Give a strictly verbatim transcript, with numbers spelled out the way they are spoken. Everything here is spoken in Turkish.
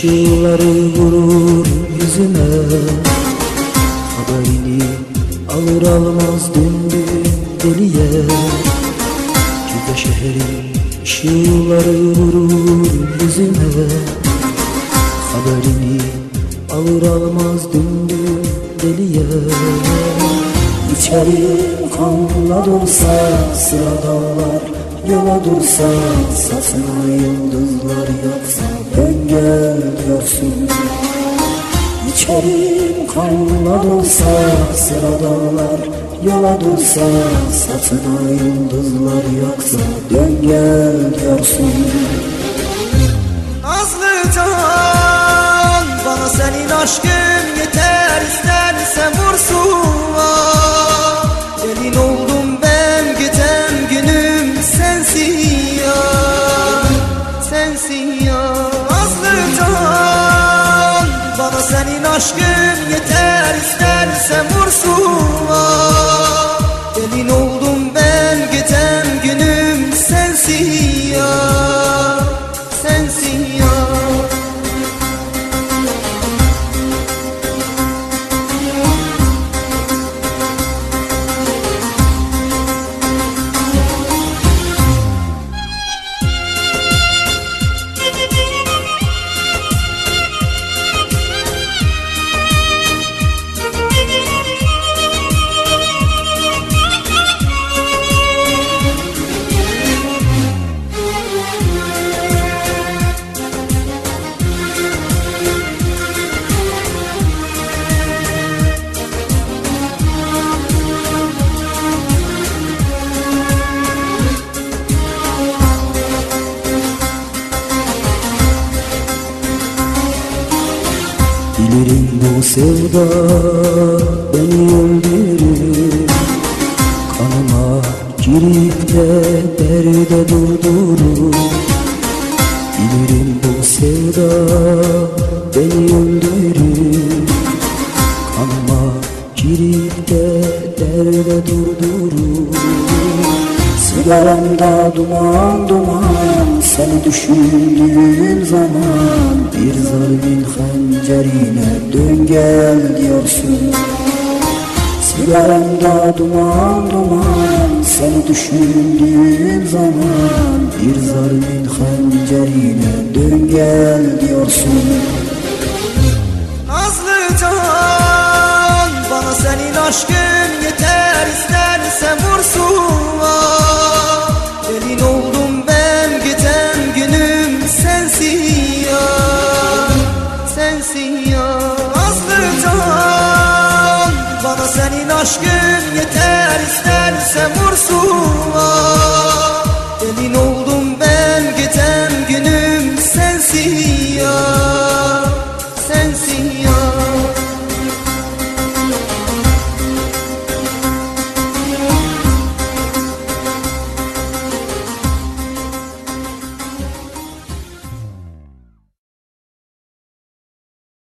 ışıkları vurur yüzüme. Haberini alır almaz döndüm deliye. Cüde şehrin ışıkları vurur yüzüme. Haberini alır almaz döndüm deliye. İçerim kanla dursa sıradanlar, yola dursa saçına yıldızlar yaksa dön gel diyorsun. İçerim kanla dursa sıradanlar, yola dursa saçına yıldızlar yaksa dön gel diyorsun. Nazlı can, bana senin aşkın yeter, istersen vursun. Gelin oldum ben, giden günüm sensin ya, sensin ya. Nazlı can, bana senin aşkın yeter, istersen vursun. Gelin oldum ben, giden günüm sensin ya, sensin ya. Bilirim bu sevda beni öldürür, kanıma girip de derde durdurur. Bilirim bu sevda beni öldürür, kanıma girip de derde durdurur. Sigaramda duman duman, seni düşündüğüm zaman bir zalimin hancerine dön gel diyorsun. Sigaramda duman duman, seni düşündüğüm zaman bir zalimin hancerine dön gel diyorsun. Nazlı can, bana senin aşkın yeter, istersen vursun. Gelin oldum ben, giden günüm sensin ya, sensin ya. Nazlı can, bana senin aşkın yeter, istersen vursun.